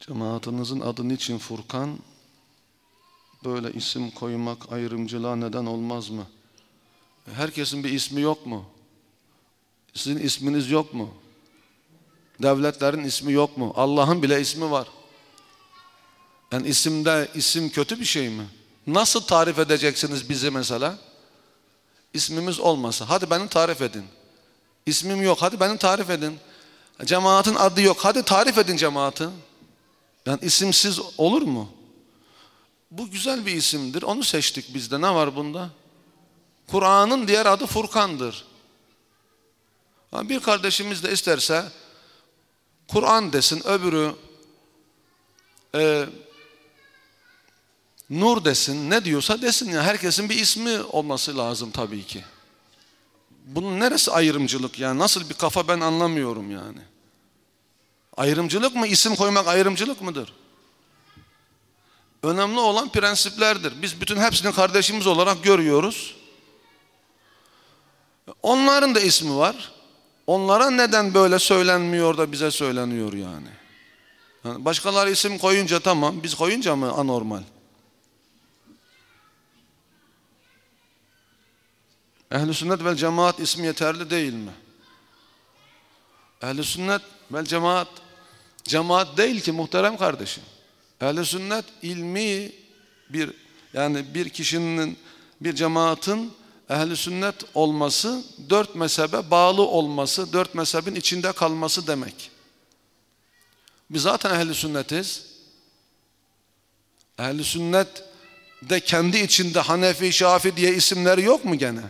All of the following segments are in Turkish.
Cemaatinizin adı niçin Furkan? Böyle isim koymak ayrımcılığa neden olmaz mı? Herkesin bir ismi yok mu? Sizin isminiz yok mu? Devletlerin ismi yok mu? Allah'ın bile ismi var. Yani isim kötü bir şey mi? Nasıl tarif edeceksiniz bizi mesela? İsmimiz olmasa. Hadi beni tarif edin. İsmim yok. Hadi beni tarif edin. Cemaatin adı yok. Hadi tarif edin cemaati. Yani isimsiz olur mu? Bu güzel bir isimdir. Onu seçtik biz de. Ne var bunda? Kur'an'ın diğer adı Furkan'dır. Bir kardeşimiz de isterse Kur'an desin, öbürü Nur desin, ne diyorsa desin ya. Herkesin bir ismi olması lazım tabii ki. Bunun neresi ayrımcılık yani? Nasıl bir kafa ben anlamıyorum yani. Ayrımcılık mı? İsim koymak ayrımcılık mıdır? Önemli olan prensiplerdir. Biz bütün hepsini kardeşimiz olarak görüyoruz. Onların da ismi var. Onlara neden böyle söylenmiyor da bize söyleniyor yani? Yani başkaları isim koyunca tamam, biz koyunca mı anormal? Ehl-i sünnet vel cemaat ismi yeterli değil mi? Ehl-i sünnet vel cemaat, cemaat değil ki muhterem kardeşim. Ehl-i sünnet ilmi bir kişinin, bir cemaatin ehl-i sünnet olması, 4 mezhebe bağlı olması, 4 mezhebin içinde kalması demek. Biz zaten ehl-i sünnetiz. Ehl-i sünnet de kendi içinde Hanefi, Şafi diye isimleri yok mu gene?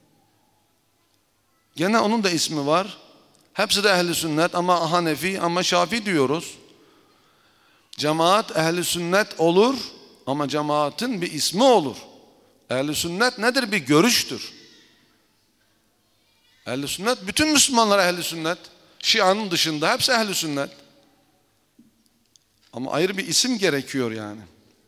Gene onun da ismi var. Hepsi de ehl-i sünnet ama Hanefi ama Şafi diyoruz. Cemaat ehl-i sünnet olur ama cemaatin bir ismi olur. Ehl-i sünnet nedir? Bir görüştür. Ehl-i sünnet bütün Müslümanlar ehl-i sünnet. Şia'nın dışında hepsi ehl-i sünnet. Ama ayrı bir isim gerekiyor yani.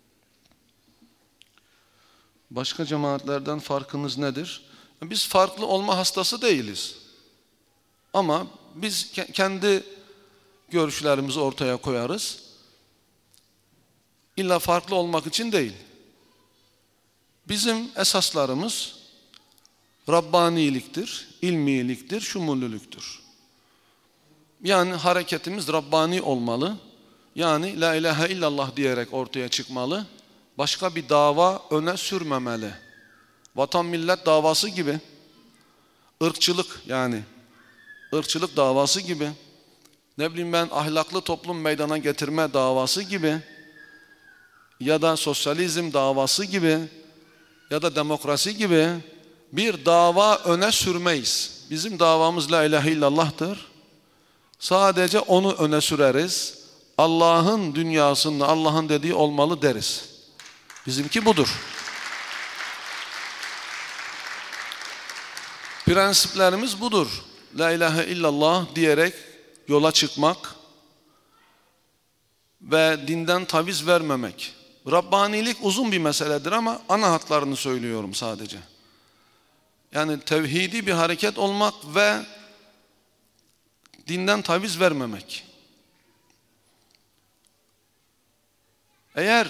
Başka cemaatlerden farkınız nedir? Biz farklı olma hastası değiliz. Ama biz kendi görüşlerimizi ortaya koyarız. İlla farklı olmak için değil. Bizim esaslarımız Rabbaniliktir, ilmiliktir, şumullülüktür. Yani hareketimiz Rabbani olmalı. Yani la ilahe illallah diyerek ortaya çıkmalı. Başka bir dava öne sürmemeli. Vatan millet davası gibi, ırkçılık davası gibi, ne bileyim ben ahlaklı toplum meydana getirme davası gibi ya da sosyalizm davası gibi ya da demokrasi gibi bir dava öne sürmeyiz. Bizim davamız la ilahe illallah'tır. Sadece onu öne süreriz. Allah'ın dünyasında Allah'ın dediği olmalı deriz. Bizimki budur. Prensiplerimiz budur. La ilahe illallah diyerek yola çıkmak ve dinden taviz vermemek. Rabbanilik uzun bir meseledir ama ana hatlarını söylüyorum sadece. Yani tevhidi bir hareket olmak ve dinden taviz vermemek. Eğer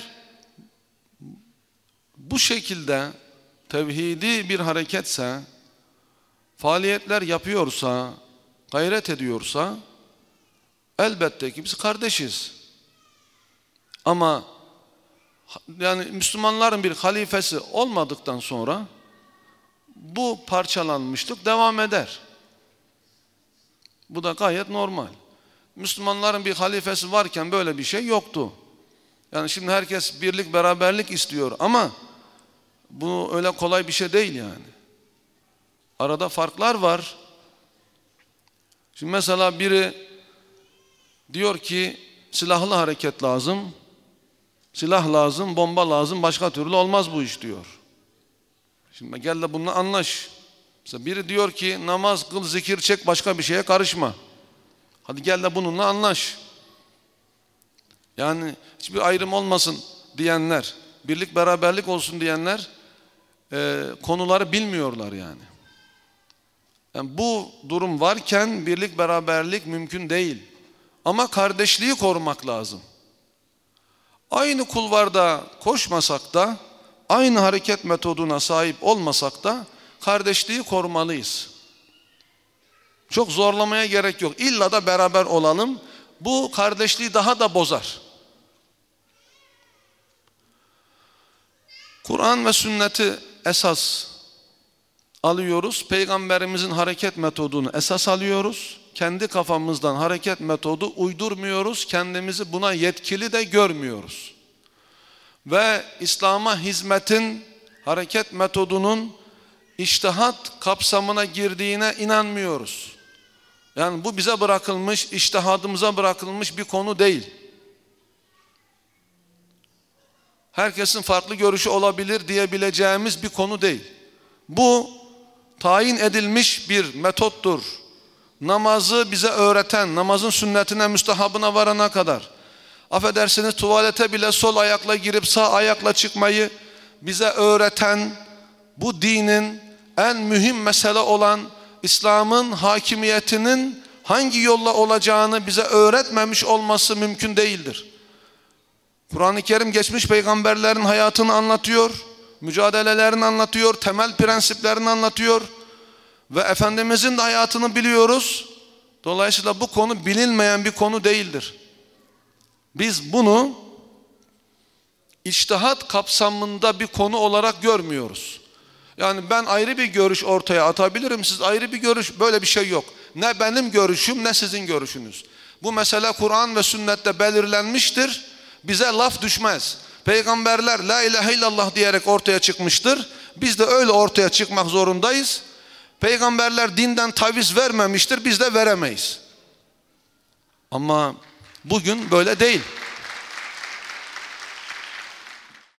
bu şekilde tevhidi bir hareketse, faaliyetler yapıyorsa, gayret ediyorsa elbette ki biz kardeşiz. Ama yani Müslümanların bir halifesi olmadıktan sonra bu parçalanmışlık devam eder. Bu da gayet normal. Müslümanların bir halifesi varken böyle bir şey yoktu. Yani şimdi herkes birlik beraberlik istiyor ama bu öyle kolay bir şey değil yani. Arada farklar var. Şimdi mesela biri diyor ki silahlı hareket lazım, silah lazım, bomba lazım, başka türlü olmaz bu iş diyor. Şimdi gel de bununla anlaş. Mesela biri diyor ki namaz kıl, zikir çek, başka bir şeye karışma. Hadi gel de bununla anlaş. Yani hiçbir ayrım olmasın diyenler, birlik beraberlik olsun diyenler konuları bilmiyorlar yani. Yani bu durum varken birlik beraberlik mümkün değil. Ama kardeşliği korumak lazım. Aynı kulvarda koşmasak da, aynı hareket metoduna sahip olmasak da kardeşliği korumalıyız. Çok zorlamaya gerek yok. İlla da beraber olalım. Bu kardeşliği daha da bozar. Kur'an ve sünneti esas alıyoruz. Peygamberimizin hareket metodunu esas alıyoruz. Kendi kafamızdan hareket metodu uydurmuyoruz. Kendimizi buna yetkili de görmüyoruz. Ve İslam'a hizmetin hareket metodunun içtihat kapsamına girdiğine inanmıyoruz. Yani bu bize bırakılmış, içtihadımıza bırakılmış bir konu değil. Herkesin farklı görüşü olabilir diyebileceğimiz bir konu değil. Bu tayin edilmiş bir metottur. Namazı bize öğreten, namazın sünnetine, müstehabına varana kadar, affedersiniz tuvalete bile sol ayakla girip sağ ayakla çıkmayı bize öğreten, bu dinin en mühim mesele olan İslam'ın hakimiyetinin hangi yolla olacağını bize öğretmemiş olması mümkün değildir. Kur'an-ı Kerim geçmiş peygamberlerin hayatını anlatıyor, mücadelelerini anlatıyor, temel prensiplerini anlatıyor ve Efendimizin de hayatını biliyoruz. Dolayısıyla bu konu bilinmeyen bir konu değildir. Biz bunu içtihat kapsamında bir konu olarak görmüyoruz. Yani ben ayrı bir görüş ortaya atabilirim, siz ayrı bir görüş, böyle bir şey yok. Ne benim görüşüm ne sizin görüşünüz. Bu mesele Kur'an ve sünnette belirlenmiştir. Bize laf düşmez. Peygamberler la ilahe illallah diyerek ortaya çıkmıştır. Biz de öyle ortaya çıkmak zorundayız. Peygamberler dinden taviz vermemiştir, biz de veremeyiz. Ama bugün böyle değil.